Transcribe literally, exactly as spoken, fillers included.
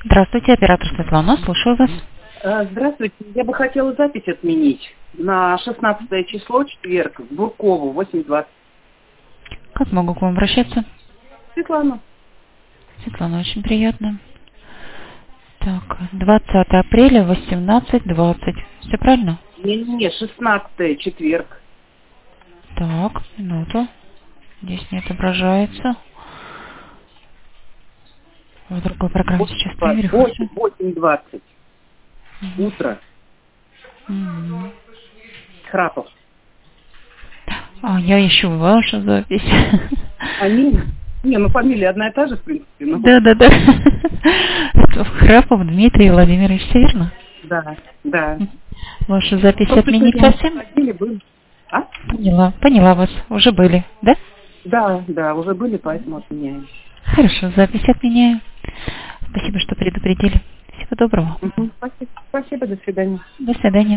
Здравствуйте, оператор Светлана, слушаю вас. Э, Здравствуйте. Я бы хотела запись отменить на шестнадцатое число, четверг, в Буркову, восемь двадцать. Как могу к вам обращаться? Светлана. Светлана, очень приятно. Так, двадцатое апреля, восемнадцать двадцать. Все правильно? Не-не-не, шестнадцатое четверг. Так, минуту. Здесь не отображается. В другой программе сейчас проверю. Хорошо. восемь двадцать. Утро. Мгм. Храпов. А, я ищу вашу запись. Аминь. Не, ну фамилия одна и та же, в принципе. но- Да, да, да. Храпов Дмитрий Владимирович, всё верно? Да, да. Вашу запись Просто отменить сегодня мы совсем? ходили, были. А? Поняла, поняла вас. Уже были, да? Да, да, уже были, поэтому отменяем. Хорошо, запись отменяю. Спасибо, что предупредили. Всего доброго. Мгм. Спасибо, спасибо, до свидания. До свидания.